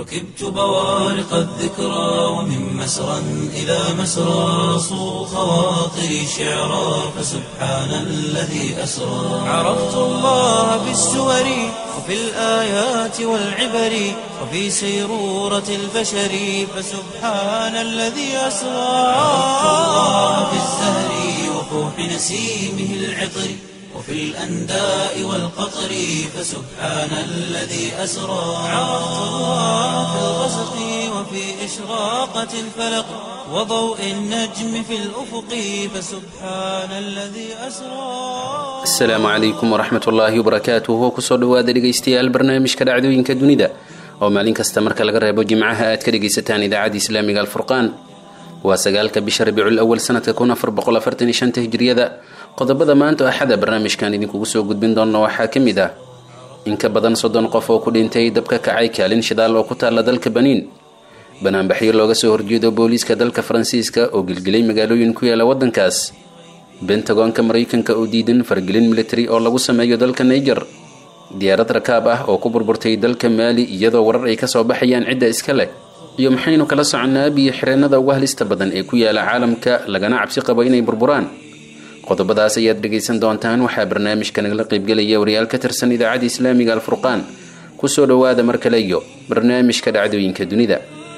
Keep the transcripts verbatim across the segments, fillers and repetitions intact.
ركبت بوارق الذكرى ومن مسرى إلى مسرى صو خواطري شعرا فسبحان الذي أسرى عرفت الله بالسور وفي الآيات والعبر وفي سيرورة البشر فسبحان الذي أسرى عرفت الله بالزهر وفوح نسيمه العطر وفي الأنداء والقطر فسبحان الذي أسرى عرفت الله في الغسق وفي إشراقة الفلق وضوء النجم في الأفق فسبحان الذي أسرى. السلام عليكم ورحمة الله وبركاته. kusoo dhawaada dhegeystayaal barnaamijka dhacdooyinka dunida oo maalin kasta marka laga reebo jimcaha aad ka dhegeysataan idaacada islaamiga Al-Furqaan. waa sagaalka bisha Rabiicul Awwal sanadka kun afar boqol afartan iyo shan hijriyada. qodobada maanta axada barnaamijkan idinku soo gudbin doona waxaa kamid ah in ka badan soddon qof oo ku dhintay dabka kacay kaalin shidaal oo ku taala dalka Benin. banaanbaxyo looga soo horjeedo booliiska dalka Faransiiska oo gilgilay magaalooyin ku yaala wadankaas. Pentagon-ka Mareykanka oo diidan fargelin military oo lagu sameeyo dalka Niger. diyaarad rakaab ah oo ku burburtay dalka Mali iyadoo warar ay ka soo baxayaan cidda iska leh. iyo maxaynu kala soconaa biyo xireenada ugu halista badan ee ku yaala caalamka lagana cabsi qabo inay burburaan. qodobadaas ayaad dhegeysan doontaan. waxaa barnaamijkan la qayb galaya wariyaal ka tirsan idaacada islaamiga Al-Furqaan. ku soo dhawaada mar kale iyo barnaamijka dhacdooyinka dunida.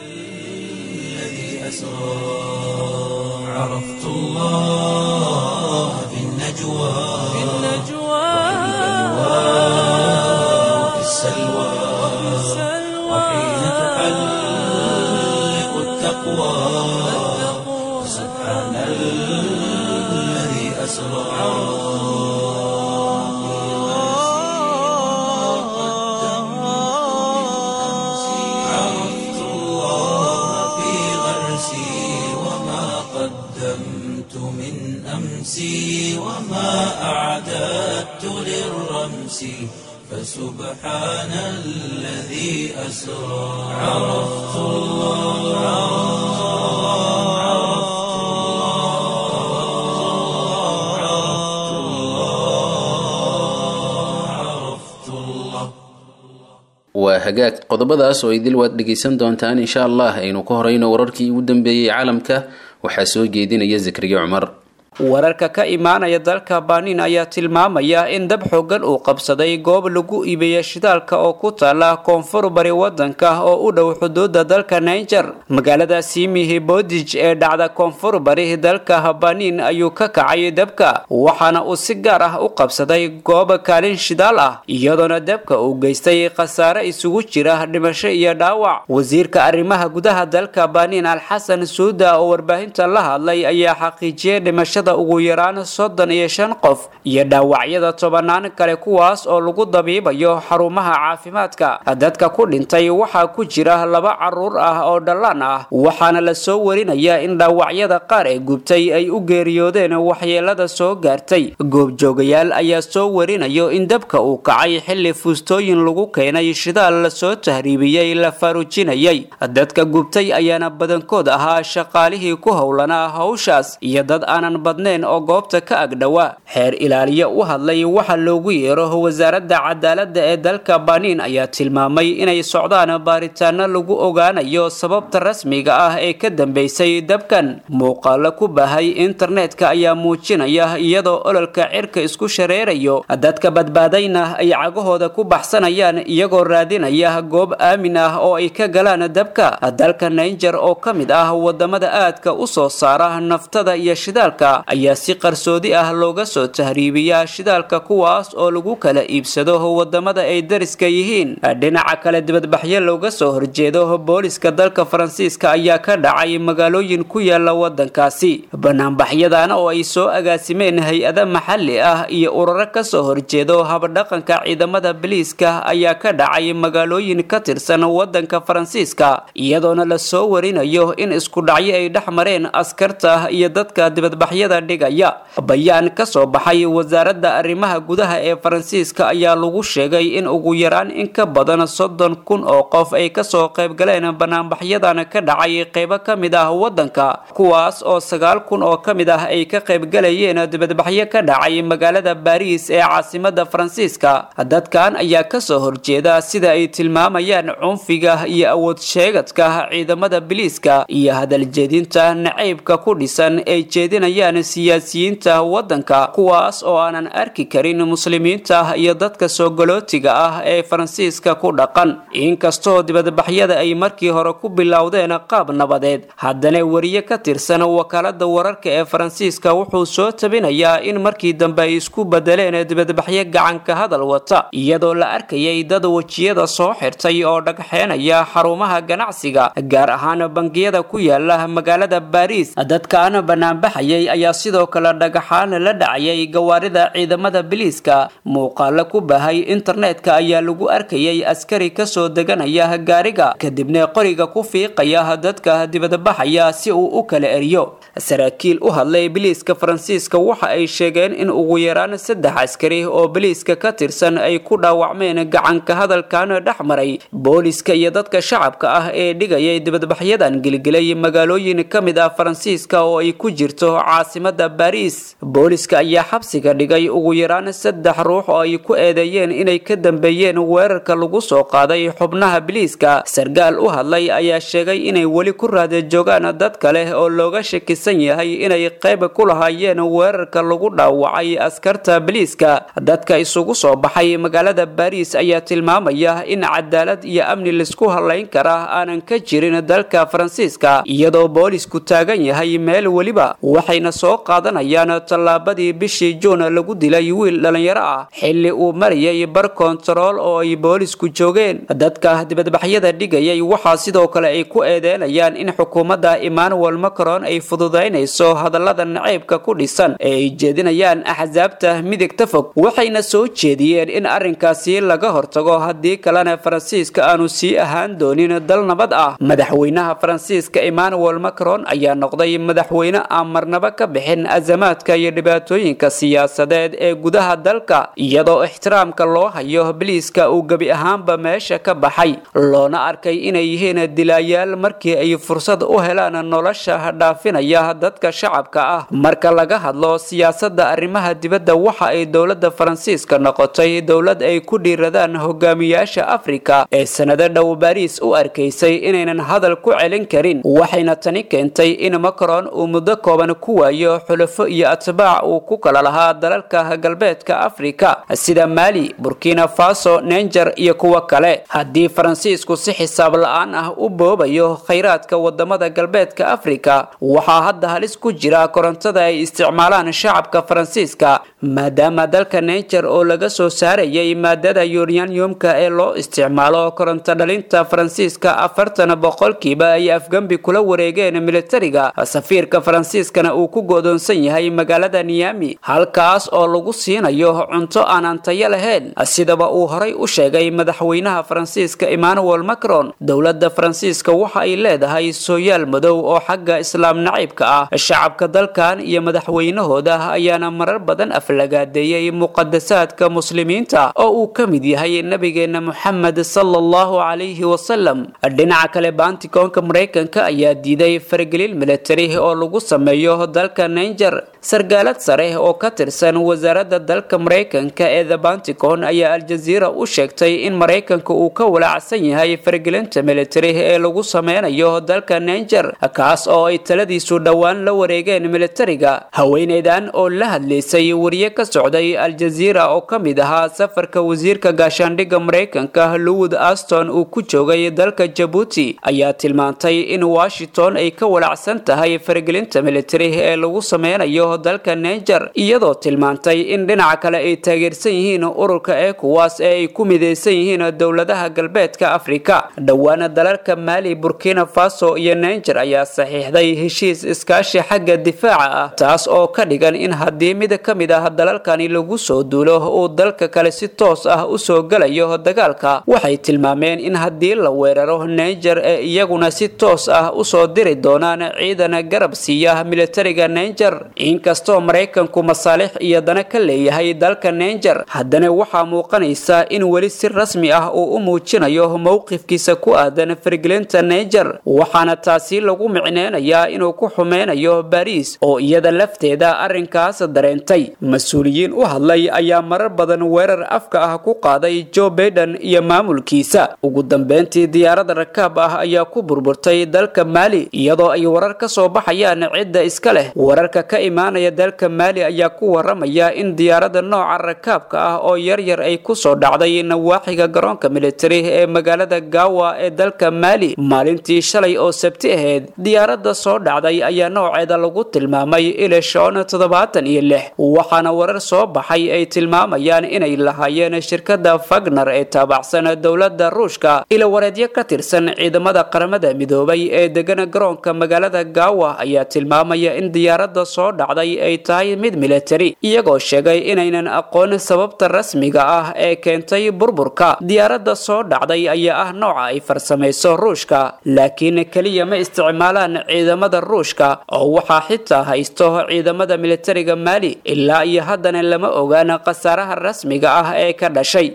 عرفت الله في النجوى في النجوى وفي السلوى وحين تحلق التقوى سبحان الذي أسرى. عرفت الله في غرسي وما قدمت من أمسي وما أعددت للرمس فسبحان الذي أسرى. عرفت الله عرفت الله عرفت الله. waa hagaag qodobadaas oo idil waad dhegeysan doontaan insha Allah. aynu ku horeyno wararkii ugu dambeeyay caalamka. waxaa soo jeedinaya Zakariya Umar. wararka ka imaanaya dalka Benin ayaa tilmaamaya in dab xooggan uu qabsaday goob lagu iibiyo shidaalka oo ku taala koonfur bari wadanka oo u dhow xuduudda dalka Niger. magaalada Simihi Bodij ee dhacda koonfur bari dalka Benin ayuu ka kacay dabka, waxaana uu si gaar ah u qabsaday goob kaalin shidaal ah, iyadoona dabka uu geystay khasaare isugu jira dhimasho iyo dhaawac. wasiirka arrimaha gudaha dalka Benin Al-Hassan Suuda oo warbaahinta la hadlay ayaa xaqiijiyay dhimasho ugu yaraan soddon iyo shan qof iyo dhaawacyada tobanaan kale kuwaas oo lagu dabiibayo xarumaha caafimaadka. dadka ku dhintay waxaa ku jira laba caruur ah oo dhalaan ah, waxaana la soo warinayaa in dhaawacyada qaar ee gubtay ay u geeriyoodeen waxyeelada soo gaartay. goobjoogayaal ayaa soo warinayo in dabka uu kacay xilli fuustooyin lagu keenay shidaal la soo tahriibiyey la faarujinayay. dadka gubtay ayaana badankood ahaa shaqaalihii ku howlanaa hawshaas iyo dad aanan oo goobta ka agdhawa. xeer ilaaliye u hadlay waxa loogu yeero wasaaradda cadaaladda ee dalka Benin ayaa tilmaamay inay socdaan baaritaano lagu ogaanayo sababta rasmiga ah ee ka dambeysay dabkan. muuqaalo ku baahay internetka ayaa muujinaya iyadoo ololka cirka isku shareerayo, dadka badbaadayna ay cagahooda ku baxsanayaan iyagoo raadinaya goob aamin ah oo ay ka galaan dabka. dalka Niger oo ka mid ah wadamada aadka u soo saara naftada iyo shidaalka ayaa si qarsoodi ah looga soo tahriibiyaa shidaalka kuwaas oo lagu kala iibsado wadamada ay dariska yihiin. dhinaca kale dibadbaxyo looga soo horjeedo booliska dalka Faransiiska ayaa ka dhacay magaalooyin ku yaala wadankaasi. banaanbaxyadana oo ay soo agaasimeen hay-ada maxalli ah iyo ururo ka soo horjeedo habdhaqanka ciidamada booliiska ayaa ka dhacay magaalooyin ka tirsan wadanka Faransiiska, iyadoona la soo warinayo in isku dhacyo ay dhex mareen askarta iyo dadka dibadbaxyada dibadbaxyada dhigaya. bayaan ka soo baxay wasaaradda arrimaha gudaha ee Faransiiska ayaa lagu sheegay in ugu yaraan in ka badan soddon kun oo qof ay ka soo qayb galeen banaanbaxyadan ka dhacay qaybo ka mid ah wadanka, kuwaas oo sagaal kun oo ka mid ah ay ka qayb galayeen dibadbaxyo ka dhacay magaalada Paris ee caasimadda Faransiiska. dadkan ayaa ka soo horjeeda sida ay tilmaamayaan cunfiga iyo awood sheegadka ciidamada biliiska iyo hadal jeedinta nacaybka ku dhisan ay jeedinayaan siyaasiyiinta wadanka, kuwaas oo aanan arki karin muslimiinta iyo dadka soo galootiga ah ee Faransiiska ku dhaqan. inkastoo dibadbaxyada ay markii hore ku bilowdeen qaab nabadeed, haddana wariye ka tirsan wakaalada wararka ee Faransiiska wuxuu soo tabinayaa in markii dambe ay isku bedeleen dibadbaxyo gacan ka hadal wata, iyadoo la arkayay dad wajiyada soo xirtay oo dhagxeenaya xarumaha ganacsiga, gaar ahaan bangiyada ku yaala magaalada Paris. dadkaan banaanbaxayay ayaa sidoo kale dhagaxaan la dhacayay gawaarida ciidamada biliiska. muuqaalo ku baahay internetka ayaa lagu arkayay askari ka soo deganaya gaariga kadibna qoriga ku fiiqaya dadka dibadbaxaya si uu u kala eriyo. saraakiil u hadlay biliiska Faransiiska waxa ay sheegeen in ugu yaraan saddex askari oo biliiska ka tirsan ay ku dhaawacmeen gacan ka hadalkan dhexmaray booliska iyo dadka shacabka ah ee dhigayay dibadbaxyadan gilgilay magaalooyin ka mid ah Faransiiska oo ay ku jirto caasimadda Paris. booliska ayaa xabsiga dhigay ugu yaraan saddex ruux oo ay ku eedeeyeen inay ka dambeeyeen weerarka lagu soo qaaday xubnaha biliiska. sargaal u hadlay ayaa sheegay inay weli ku raad joogaan dad kale oo looga shakisan yahay inay qayb ku lahaayeen weerarka lagu dhaawacay askarta biliiska. dadka isugu soo baxay magaalada Paris ayaa tilmaamaya in cadaalad iyo amni lisku halayn kara aanan ka jirin dalka Faransiiska, iyadoo boolisku taagan yahay meel waliba, waxayna soo qaadanayaan tallaabadii bishii Juun lagu dilay wiil dhalinyaro ah xilli uu marayay bar kontarool oo ay boolisku joogeen. dadka dibadbaxyada dhigayay waxaa sidoo kale ay ku eedeynayaan in xukuumadda Emmanuel Macron ay fududeynayso hadallada nacaybka ku dhisan ee ay jeedinayaan axsaabta midigta fog, waxayna soo jeediyeen in arrinkaasi laga hortago haddii kalena Faransiiska aanu sii ahaan doonin dal nabad ah. madaxweynaha Faransiiska Emmanuel Macron ayaa noqday madaxweyne aan marnaba ka bixin azamaadka iyo dhibaatooyinka siyaasadeed ee gudaha dalka, iyadoo ixtiraamka loo hayo biliiska uu gebi ahaanba meesha ka baxay, loona arkay inay yihiin dilaayaal markii ay fursad u helaan nolosha dhaafinaya dadka shacabka ah. marka laga hadlo siyaasadda arrimaha dibadda, waxa ay dowladda Faransiiska noqotay dowlad ay ku dhiiradaan hogaamiyaasha Afrika ee sanado dhow Paris u arkaysay inaynan hadal ku celin karin, waxayna tani keentay in Macron uu muddo kooban ku waayo xulafo iyo atbaac uu ku kala lahaa dalalka galbeedka Afrika sida Mali, Burkina Faso, Niger iyo kuwa kale. haddii Faransiisku si xisaab la'aan ah u boobayo khayraadka wadamada galbeedka Afrika, waxaa hadda halis ku jira korontada ay isticmaalaan shacabka Faransiiska, maadaama dalka Niger oo laga soo saarayay maadada uraniumka ee loo isticmaalo koronto dhalinta Faransiiska afartan boqolkiiba ay afgambi kula wareegeen militariga. safiirka Faransiiskana uu ku go'doonsan yahay magaalada Niamey, halkaas oo lagu siinayo cunto aan tayo lahayn. sidaba uu horay u sheegay madaxweynaha Faransiiska Emmanuel Macron, dowladda Faransiiska waxa ay leedahay sooyaal madow oo xagga islaam naciibka ah. shacabka dalkan iyo madaxweynahooda ayaana marar badan aflagaadeeyay muqaddasaadka muslimiinta oo uu ka mid yahay nabigeena Muhammad sallallahu alayhi wasallam. dhinaca kale, Pentagonka Mareykanka ayaa diiday faragelin militari oo lagu sameeyo dalka Niger. sargaalad sare oo ka tirsan wasaaradda dalka Mareykanka ee The Pentagon ayaa Al Jazeera u sheegtay in Mareykanka uu ka walaacsan yahay faragelinta militari ee lagu sameynayo dalka Niger, kaas oo ay taladiisu dhawaan la wareegeen militariga. haweeneydan oo la hadlaysay wariye ka socday Al Jazeera oo ka mid ahaa safarka wasiirka gaashaandhigga Mareykanka Lloyd Austin uu ku joogay dalka Djibouti ayaa tilmaantay in Washington ay ka walaacsan tahay faragelinta militari ee lagu sameynayo dalka Niger, iyadoo tilmaantay in dhinaca kale ay taageersan yihiin ururka ECOWAS ee ay ku mideysan yihiin dowladaha galbeedka Afrika. dhawaana dalalka Mali, Burkina Faso iyo Niger ayaa saxiixday heshiis iskaashi xagga difaaca ah, taas oo ka dhigan in haddii mid ka mid ah dalalkani lagu soo duulo uu dalka kale si toos ah usoo galayo dagaalka, waxay tilmaameen in haddii la weeraro Niger ee iyaguna si toos ah usoo diri doonaan ciidan garab siiya militariga Niger. inkastoo Mareykanku masaalix iyo dana ka leeyahay dalka Niger, haddana waxaa muuqanaysa in weli si rasmi ah uu u muujinayo mowqifkiisa ku aadan faragelinta Niger, waxaana taasi lagu micneynayaa inuu ku xumeynayo Paris oo iyada lafteeda arrinkaas dareentay. mas-uuliyiin u hadlay ayaa marar badan weerar afka ah ku qaaday Joe Biden iyo maamulkiisa. ugu dambeyntii diyaarad rakaab ah ayaa ku burburtay dalka Mali iyadoo ay warar ka soo baxayaan cidda iska leh. wararka ka imaanaya dalka Mali ayaa ku waramaya in diyaarada nooca rakaabka ah oo yar yar ay ku soo dhacday nawaaxiga garoonka military ee magaalada Gawa ee dalka Mali maalintii shalay oo Sabti ahayd. diyaarada soo dhacday ayaa nooceeda lagu tilmaamay Eleshon toddobaatan iyo lix, waxaana warar soo baxay ay tilmaamayaan inay lahaayeen shirkadda Wagner ee taabacsan dowladda Ruushka. ila wareedyo ka tirsan ciidamada qaramada midoobay ee degan garoonka magaalada Gawa ayaa tilmaamaya in diyaarada soo dhacday ay tahay mid military, iyagoo sheegay inaynan aqoon sababta rasmiga ah ee keentay burburka. diyaarada soo dhacday ayaa ah nooca ay farsameyso Ruushka, laakiin kaliya ma isticmaalaan ciidamada Ruushka oo waxaa xitaa haysto ciidamada militariga Mali. ilaa iyo haddana lama ogaan khasaaraha rasmiga ah ee ka dhashay.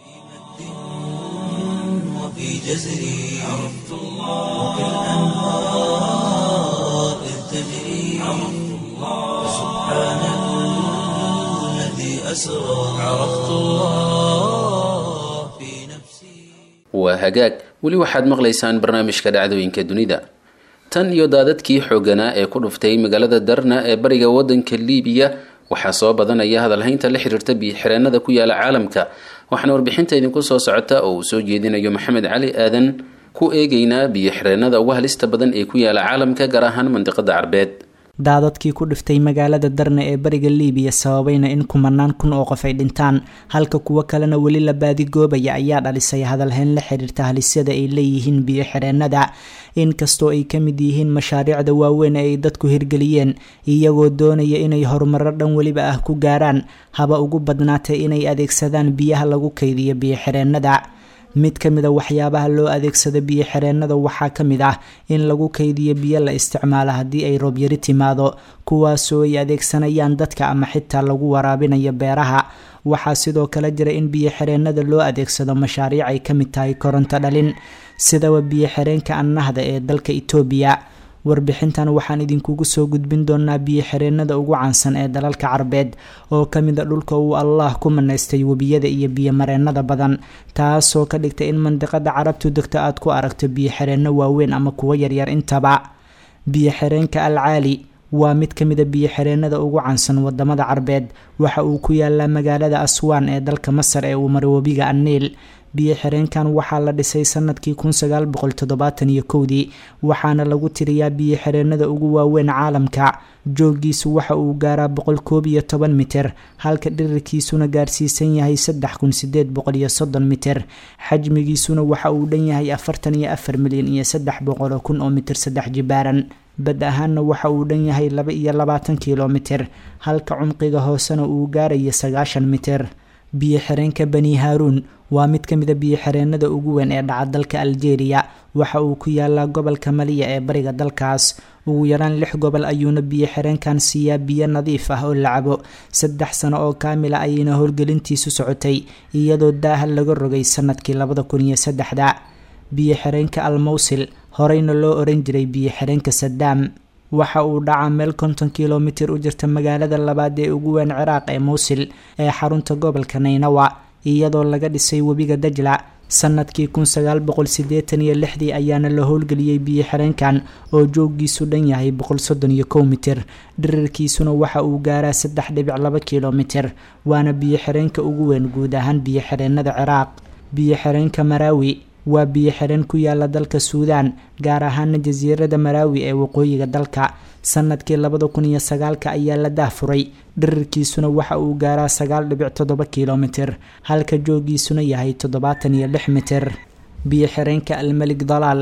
waa hagaag, weli waxaad maqlaysaan barnaamijka dhacdooyinka dunida. tan iyo daadadkii xooganaa ee ku dhuftay magaalada Darna ee bariga wadanka Liibiya waxaa soo badanaya hadalhaynta la xiriirta biyo-xireenada ku yaala caalamka. waxaana warbixinta idinku soo socota oo uu soo jeedinayo Maxamed Cali Aadan ku eegaynaa biyo-xireenada ugu halista badan ee ku yaala caalamka, gaar ahaan mandiqada Carbeed. daadadkii ku dhiftay magaalada Darna ee bariga Liibiya sababayna in kumanaan kun oo qof ay dhintaan halka kuwa kalena weli la baadigoobaya ayaa dhalisay hadalhayn la xiriirta halisada ay leeyihiin biyo-xireenada, inkastoo ay ka mid yihiin mashaariicda waaweyn ee ay dadku hirgeliyeen iyagoo doonaya inay horumaro dhan weliba ah ku gaaraan, haba ugu badnaatay inay adeegsadaan biyaha lagu kaydiyo biyo-xireenada. mid ka mid a waxyaabaha loo adeegsado biyo-xireenada waxaa ka mid ah in lagu kaydiyo biyo la isticmaalo haddii ay roob yari timaado, kuwaasoo ay adeegsanayaan dadka ama xitaa lagu waraabinayo beeraha. waxaa sidoo kale jira in biyo-xireenada loo adeegsado mashaariic ay ka mid tahay koronto dhalin, sidaba biyo-xireenka Annahda ee dalka Itoobiya. warbixintan waxaan idinkugu soo gudbin doonaa biyo-xireenada ugu caansan ee dalalka Carbeed oo ka mid a dhulka uu Allah ku manaystay webiyada iyo biyo-mareenada badan, taasoo ka dhigtay in mandiqada carabtu degto aad ku aragto biyo-xireeno waaweyn ama kuwa yaryar intaba. biyo-xireenka Al Caali waa mid ka mid a biyo-xireenada ugu caansan wadamada Carbeed. waxa uu ku yaalaa magaalada Aswaan ee dalka Masar ee uu maro webiga An-Niil. biyo-xireenkan waxaa la dhisay sanadkii kun sagaal boqol toddobaatan iyo kowdii, waxaana lagu tiriyaa biyo-xireenada ugu waaweyn caalamka. joogiisu waxa uu gaaraa boqol koob iyo toban mitir, halka dhirirkiisuna gaarsiisan yahay saddex kun sideed boqol iyo soddon mitir. xajmigiisuna waxa uu dhan yahay afartan iyo afar milyan iyo saddex boqol oo kun oo mitir saddex jibaaran. bad ahaanna waxa uu dhan yahay laba iyo labaatan kilomitir, halka cumqiga hoosena uu gaarayo sagaashan mitir. biyo-xireenka Bani Haruun waa mid ka mid a biyo-xireenada ugu weyn ee dhaca dalka Algeria. waxa uu ku yaalaa gobolka Maliya ee bariga dalkaas. ugu yaraan lix gobol ayuuna biyo-xireenkan siiyaa biyo nadiif ah oo la cabo. saddex sano oo kaamila ayayna howlgelintiisu socotay, iyadoo daaha laga rogay sanadkii labada kun iyo saddexda. biyo-xireenka Al Mawsil horeyna loo oran jiray biyo-xireenka Saddam waxa uu dhacaa meel konton kilomitir u jirta magaalada labaad ee ugu weyn Ciraaq ee Mawsil ee xarunta gobolka Naynawa, iyadoo laga dhisay webiga Dajla. sanadkii kun sagaal boqol siddeetan iyo lixdii ayaana la howlgeliyey biyo-xireenkan oo joogiisu dhan yahay boqol soddon iyo kow mitir, dhirirkiisuna waxa uu gaaraa saddex dhibic laba kilomitir, waana biyo-xireenka ugu weyn guud ahaan biyo-xireenada Ciraaq. biyo-xireenka Maraawi waa biyo-xireen ku yaala dalka Suudaan, gaar ahaana jasiirada Maraawi ee waqooyiga dalka. sanadkii labada kun iyo sagaalka ayaa la daahfuray, dhirirkiisuna waxa uu gaaraa sagaal dhibic toddoba kilomitir, halka joogiisuna yahay toddobaatan iyo lix mitir. biyo-xireenka Al Malik Dalaal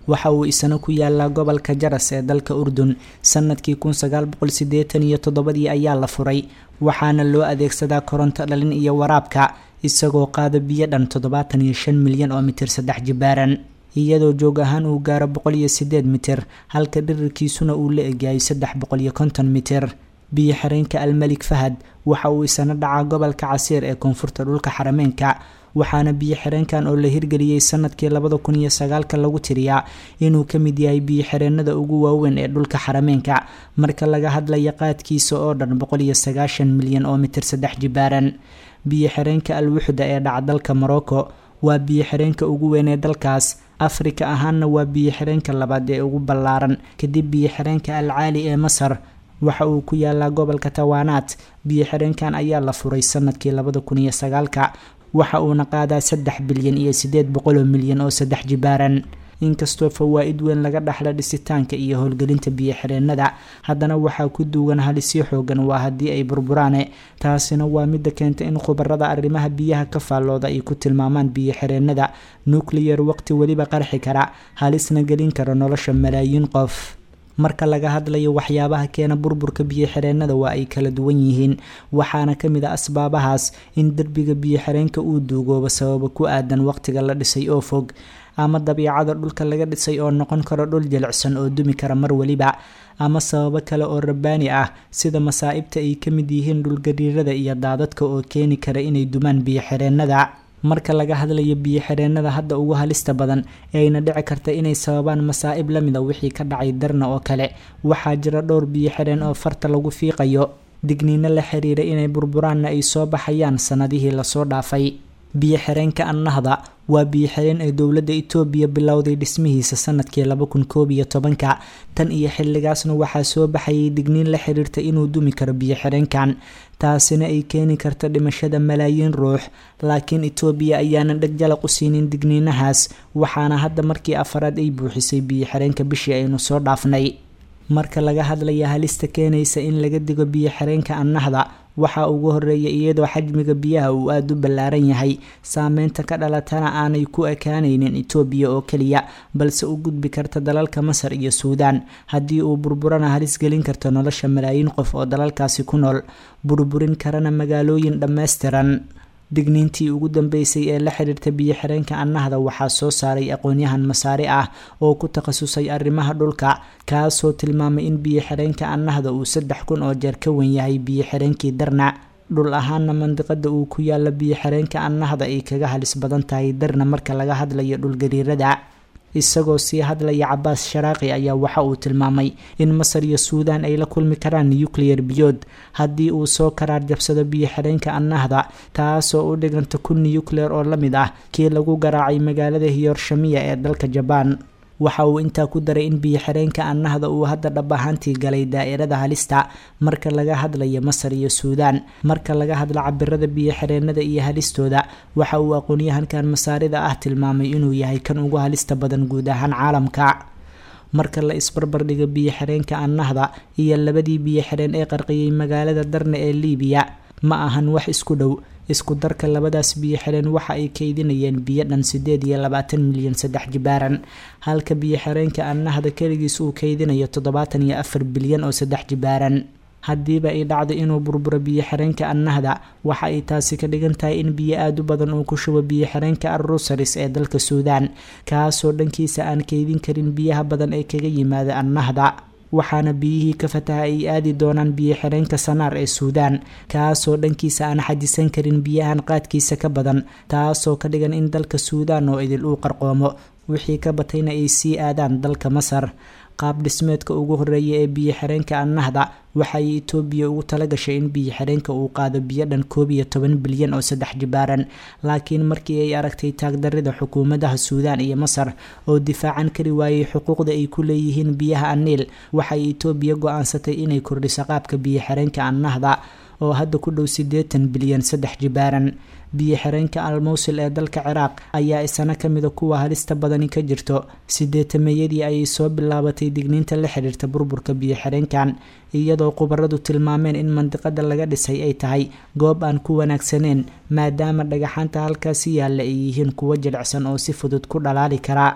waxa uu isana ku yaalaa gobolka jaras ee dalka urdun. sanadkii kun sagaal boqol siddeetan iyo toddobadii ayaa la furay, waxaana loo adeegsadaa koronto dhalin iyo waraabka, isagoo qaada biyo dhan toddobaatan iyo shan milyan oo mitir saddex jibaaran, iyadoo joog ahaan uu gaaro boqol iyo sideed mitir, halka dhirirkiisuna uu la egyahay saddex boqol iyo konton mitir. biyo xireenka almalik fahad waxa uu isana dhacaa gobolka casiir ee koonfurta dhulka xarameenka, waxaana biyo xireenkan oo la hirgeliyey sanadkii labada kun iyo sagaalka lagu tiriyaa inuu ka mid yahay biyo xireenada ugu waaweyn ee dhulka xarameenka marka laga hadlayo qaadkiisa oo dhan boqol iyo sagaashan milyan oo mitir saddex jibaaran. biyo xireenka alwuxda ee dhaca dalka Morocco waa biyo xireenka ugu weyn ee dalkaas, Afrika ahaanna waa biyo xireenka labaad ee ugu ballaaran kadib biyo xireenka alcaali ee Masar. waxa uu ku yaalaa gobolka Tawaanaat. biyo xireenkan ayaa la furay sanadkii labada kun iyo sagaalka, waxa uuna qaadaa saddex bilyan iyo sideed boqol oo milyan oo saddex jibaaran. inkastoo fawaa'id weyn laga dhaxla dhisitaanka iyo howlgelinta biyo xireenada, haddana waxaa ku duugan halisyo xoogan waa haddii ay burburaane. taasina waa midda keenta in khubarada arrimaha biyaha ka faallooda ay ku tilmaamaan biyo xireenada nuclear waqti weliba qarxi kara, halisna gelin kara nolosha malaayiin qof. marka laga hadlayo waxyaabaha keena burburka biyo xireenada waa ay kala duwan yihiin, waxaana ka mid a asbaabahaas in derbiga biyo xireenka uu duugoobo sababa ku aadan waqtiga la dhisay oo fog, ama dabiicada dhulka laga dhisay oo noqon karo dhul jilicsan oo dumi kara mar waliba, ama sababo kale oo rabbaani ah sida masaa'ibta ay ka mid yihiin dhulgariirada iyo daadadka oo keeni kara inay dumaan biyo xireenada. marka laga hadlayo biyo xireenada hadda ugu halista badan ee ayna dhici karta inay sababaan masaa'ib la mida wixii ka dhacay Darna oo kale, waxaa jira dhowr biyo xireen oo farta lagu fiiqayo, digniino la xiriira inay burburaanna ay soo baxayaan sanadihii lasoo dhaafay. biyo xireenka Annahda waa biyo xireen ay dowladda Itoobiya bilowday dhismihiisa sanadkii laba kun koob iyo tobanka, tan iyo xilligaasna waxaa soo baxayay digniin la xiriirta inuu dumi karo biyo xireenkan, taasina ay keeni karto dhimashada malaayiin ruux. laakiin Itoobiya ayaanan dhegjalaq u siinin digniinahaas, waxaana hadda markii afaraad ay buuxisay biyo xireenka bishii aynu soo dhaafnay. marka laga hadlaya halista keenaysa in laga digo biyo xireenka Annahda, waxaa ugu horeeya iyadoo xajmiga biyaha uu aada u ballaaran yahay, saameynta ka dhalatana aanay ku ekaanaynin Itoobiya oo keliya, balse u gudbi karta dalalka Masar iyo Suudaan. haddii uu burburana halis gelin karto nolosha malaayiin qof oo dalalkaasi ku nool, burburin karana magaalooyin dhammaystiran. digniintii ugu dambeysay ee la xiriirta biyo xireenka Annahda waxaa soo saaray aqoon-yahan Masaari ah oo ku takhasusay arrimaha dhulka, kaasoo tilmaamay in biyo xireenka Annahda uu saddex kun oo jeer ka weyn yahay biyo xireenkii Darna. dhul ahaana mandiqada uu ku yaala biyo xireenka Annahda ay kaga halis badan tahay Darna marka laga hadlayo dhulgariirada. isagoo sii hadlaya Cabaas Sharaaqi ayaa waxa uu tilmaamay in Masar iyo Suudaan ay la kulmi karaan nuclear biyood haddii uu soo karaar jabsado biyo xireenka Annahda, taasoo u dhiganta kun nuclear oo la mid ah kii lagu garaacay magaalada Hiroshima ee dalka Jabaan. waxa uu intaa ku daray in biyo xireenka Annahda uu hadda dhab ahaantii galay daa'irada halista marka laga hadlayo Masar iyo Suudaan. marka laga hadla cabirada biyo xireenada iyo halistooda, waxa uu aqoon-yahankan Masaarida ah tilmaamay inuu yahay kan ugu halista badan guud ahaan caalamka. marka la isbarbar dhigo biyo xireenka Annahda iyo labadii biyo xireen ee qarqiyay magaalada Darna ee Liibiya, ma ahan wax isku dhow. isku darka labadaas biyo xireen waxa ay kaydinayeen biyo dhan sideed iyo labaatan milyan saddex jibaaran, halka biyo xireenka Annahda keligiis uu kaydinayo toddobaatan iyo afar bilyan oo saddex jibaaran. haddiiba ay dhacdo inuu burburo biyo xireenka Annahda, waxa ay taasi ka dhigan tahay in biyo aada u badan uu ku shubo biyo xireenka Ar-Rusaris ee dalka Suudaan, kaasoo dhankiisa aan kaydin karin biyaha badan ee kaga yimaada Annahda. waxaana biyihii ka fataha ay aadi doonaan biyo xireenka Sanaar ee Suudaan, kaasoo dhankiisa aan xajisan karin biyahan qaadkiisa ka badan, taasoo ka dhigan in dalka Suudaan oo idil uu qarqoomo, wixii ka batayna ay sii aadaan dalka Masar. qaab dhismeedka ugu horeeya ee biyo xireenka Annahda waxay Itoobiya ugu talagashay in biyo xireenka uu qaado biyo dhan koob iyo toban bilyan oo saddex jibaaran, laakiin markii ay aragtay taagdarrida xukuumadaha Suudaan iyo Masar oo difaacan kari waayay xuquuqda ay ku leeyihiin biyaha Niil, waxay Itoobiya go'aansatay inay kordhiso qaabka biyo xireenka Annahda oo hadda ku dhow siddeetan bilyan saddex jibaaran. biyo xireenka Al-Mawsil ee dalka Ciraaq ayaa isana ka mida kuwa halista badani ka jirto. siddeetameeyadii ayay soo bilaabatay digniinta la xiriirta burburka biyo xireenkan, iyadoo khubaradu tilmaameen in mandiqada laga dhisay ay tahay goob aan ku wanaagsaneyn, maadaama dhagaxaanta halkaasi yaalla ay yihiin kuwo jilicsan oo si fudud ku dhalaali kara.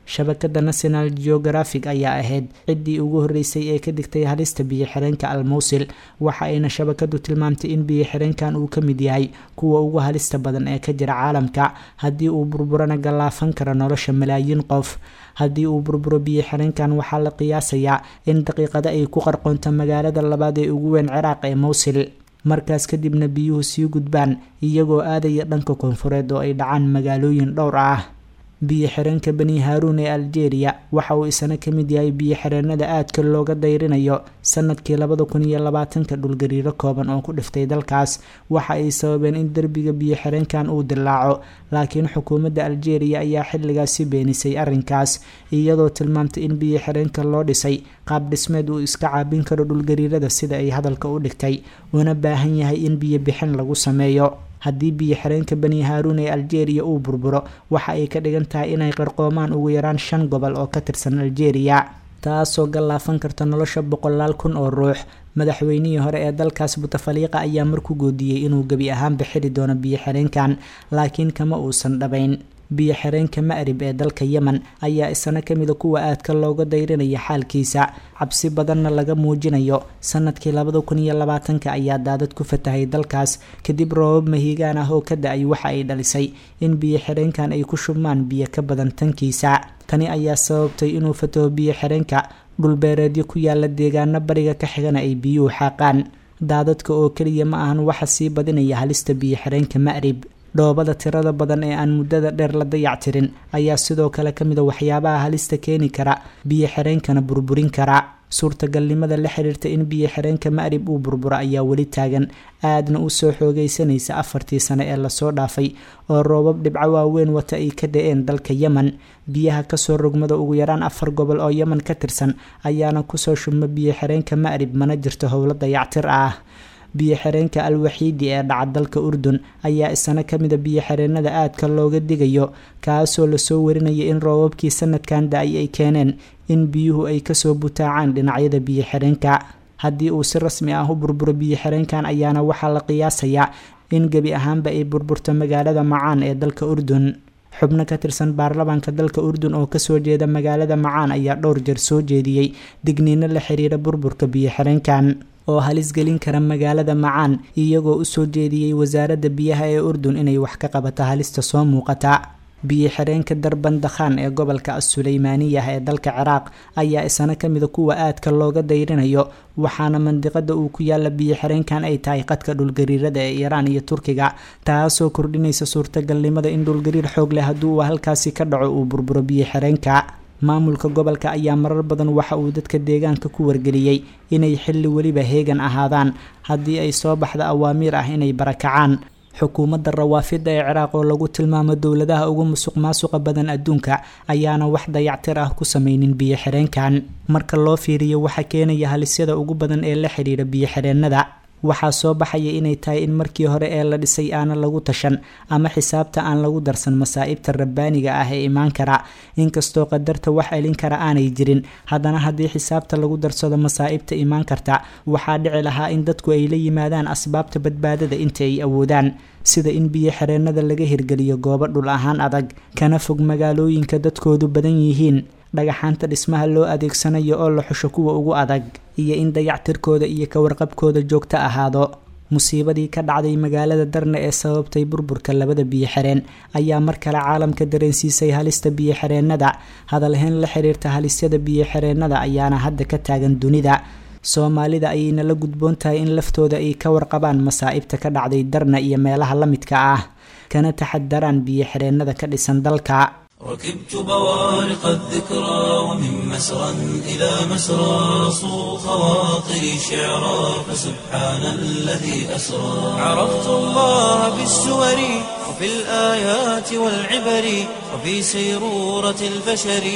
shabakada national geographic ayaa ahayd ciddii ugu horreysay ee ka digtay halista biyo-xireenka almowsil waxa ayna shabakadu tilmaamtay in biyo-xireenkan uu ka mid yahay kuwa ugu halista badan ee ka jira caalamka haddii uu burburana gallaafan karo nolosha malaayiin qof haddii uu burburo biyo-xireenkan waxaa la qiyaasayaa in daqiiqada ay ku qarqoonto magaalada labaad ee ugu weyn ciraaq ee mowsil markaas kadibna biyuhu sii gudbaan iyagoo aadaya dhanka koonfureed oo ay dhacaan magaalooyin dhowr ah biyo-xireenka bani haaruun ee algeria waxa uu isana ka mid yahay biyo-xireenada aadka looga dayrinayo sanadkii labada kun iyo labaatanka dhulgariiro kooban oo ku dhiftay dalkaas waxa ay sababeen in derbiga biyo-xireenkan uu dilaaco laakiin xukuumadda algeria ayaa xilligaasi beenisay arrinkaas iyadoo tilmaamtay in biyo-xireenka loo dhisay qaab dhismeed uu iska caabin karo dhulgariirada sida ay hadalka u dhigtay una baahan yahay in biyo bixin lagu sameeyo haddii biyo-xireenka bani haaruun ee algeria uu burburo waxa ay ka dhigan tahay inay qarqoomaan ugu yaraan shan gobol oo ka tirsan algeria taasoo gallaafan karta nolosha boqolaal kun oo ruux madaxweynihii hore ee dalkaas butafaliiqa ayaa marku goodiyey inuu gebi ahaanba xiri doono biyo-xireenkan laakiin kama uusan dhabayn biyo-xireenka ma'rib ee dalka yemen ayaa isana ka mida kuwa aadka looga dayrinaya xaalkiisa cabsi badanna laga muujinayo sanadkii labada kun iyo labaatanka ayaa daadad ku fatahay dalkaas kadib roobab mahiigaan ah oo ka da-ay waxa ay dhalisay in biyo-xireenkan ay ku shubmaan biyo ka badan tankiisa tani ayaa sababtay inuu fataho biyo-xireenka dhulbeereedyo ku yaala deegaano bariga ka xigana ay biyuhu xaaqaan daadadka oo keliya ma ahan waxa sii badinaya halista biyo-xireenka ma'rib dhoobada tirada badan ee aan muddada dheer la dayactirin ayaa sidoo kale ka mid a waxyaabaha halista keeni kara biyo-xireenkana burburin kara suurtagalnimada la xiriirta in biyo-xireenka ma'rib uu burburo ayaa weli taagan aadna u soo xoogaysanaysa afartii sano ee lasoo dhaafay oo roobab dhibco waaweyn wata ay ka da-een dalka yemen biyaha kasoo rogmada ugu yaraan afar gobol oo yemen ka tirsan ayaana kusoo shubma biyo-xireenka ma'rib mana jirto howlo dayactir ah biyo-xireenka alwaxiidi ee dhaca dalka urdun ayaa isana ka mida biyo-xireenada aadka looga digayo kaasoo lasoo warinaya in roobabkii sanadkan da-ay ay keeneen in biyuhu ay kasoo butaacaan dhinacyada biyo-xireenka haddii uu si rasmi ah u burburo biyo-xireenkan ayaana waxaa la qiyaasayaa in gebi ahaanba ay burburto magaalada macaan ee dalka urdun xubno ka tirsan baarlamaanka dalka urdun oo kasoo jeeda magaalada macaan ayaa dhowr jeer soo jeediyey digniino la xiriira burburka biyo-xireenkan oo halis gelin kara magaalada macaan iyagoo usoo jeediyey wasaaradda biyaha ee urdun inay wax ka qabato halista soo muuqata biyo-xireenka darbandakhaan ee gobolka as-suleymaaniyah ee dalka ciraaq ayaa isana ka mida kuwa aadka looga dayrinayo waxaana mandiqada uu ku yaala biyo-xireenkan ay tahay qadka dhulgariirada ee iiraan iyo turkiga taasoo kordhinaysa suurtagalnimada in dhulgariir xoog leh haddii uu halkaasi ka dhaco uu burburo biyo-xireenka maamulka gobolka ayaa marar badan waxa uu dadka deegaanka ku wargeliyey inay xilli weliba heegan ahaadaan haddii ay soo baxda awaamiir ah inay barakacaan xukuumadda rawaafida ee ciraaq oo lagu tilmaamo dowladaha ugu musuq maasuqa badan adduunka ayaana wax dayactir ah ku sameynin biyo-xireenkan marka loo fiiriyo waxa keenaya halisyada ugu badan ee la xiriira biyo-xireenada waxaa soo baxaya inay tahay in markii hore ee la dhisay aana lagu tashan ama xisaabta aan lagu darsan masaa'ibta rabbaaniga ah ee imaan kara inkastoo qadarta wax celin kara aanay jirin haddana haddii xisaabta lagu darsado masaa'ibta imaan karta waxaa dhici lahaa in dadku ay la yimaadaan asbaabta badbaadada inta ay awoodaan sida in biyo-xireenada laga hirgeliyo goobo dhul ahaan adag kana fog magaalooyinka dadkoodu badan yihiin dhagaxaanta dhismaha loo adeegsanayo oo la xusho kuwa ugu adag iyo in dayactirkooda iyo ka warqabkooda joogto ahaado musiibadii ka dhacday magaalada darna ee sababtay burburka labada biyo-xireen ayaa mar kale caalamka dareensiisay halista biyo-xireenada hadalhayn la xiriirta halisyada biyo-xireenada ayaana hadda ka taagan dunida soomaalida ayayna la gudboon tahay in laftooda ay ka warqabaan masaa'ibta ka dhacday darna iyo meelaha la midka ah kana taxadaraan biyo-xireenada ka dhisan dalka ركبت بوارق الذكرى ومن مسرى إلى مسرى صو خواطري شعرا فسبحان الذي أسرى عرفت الله بالسور وفي الآيات والعبر وفي سيرورة البشر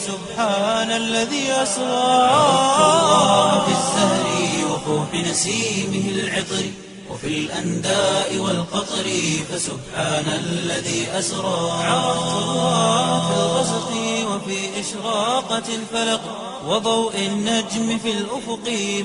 فسبحان الذي أسرى عرفت الله بالزهر وفوح نسيمه العطر وفي الأنداء والقطر فسبحان الذي أسرى عرفت الله في الغسق وفي إشراقة الفلق وضوء النجم في الأفق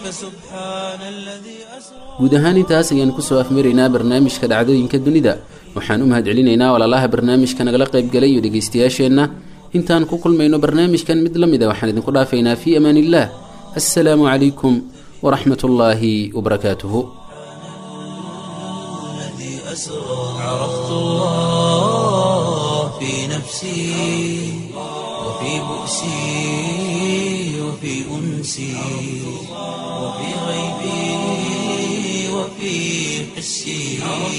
فسبحان الذي أسرى guud ahaan intaas ayaan kusoo afmaraynaa barnaamijka dhacdooyinka dunida waxaan u mahad celinaynaa walaalaha barnaamijka nagala qaybgalay iyo dhegaystayaasheenna intaan ku kulmayno barnaamijkan mid la mid a waxaan idinku dhaafaynaa fii amaan illah assalaamu calaykum waraxmat ullaahi wabarakaatuhu. عرفت الله في نفسي وفي بؤسي وفي أنسي وفي غيبي وفي حسي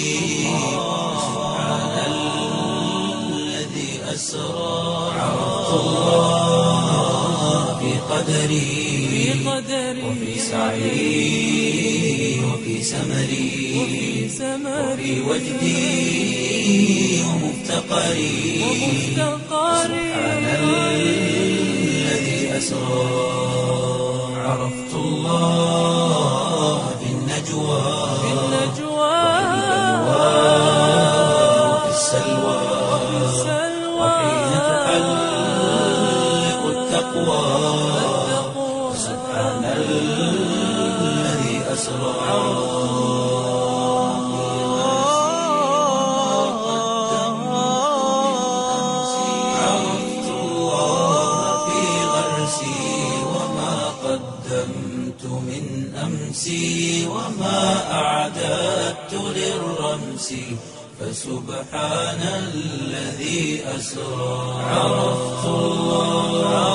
سبحان الذي أسرى. عرفت الله في قدري وفي سعي وفي سمري وفي وجدي ومفتقري سبحان الذي أسرى. عرفت الله في النجوى وفي السلوى وحين تحلق التقوى سبحان الذي أسرى. عرفت الله في غرسي وما قدمت من أمسي وما أعددت للرمس فسبحان الذي أسرى. عرفت الله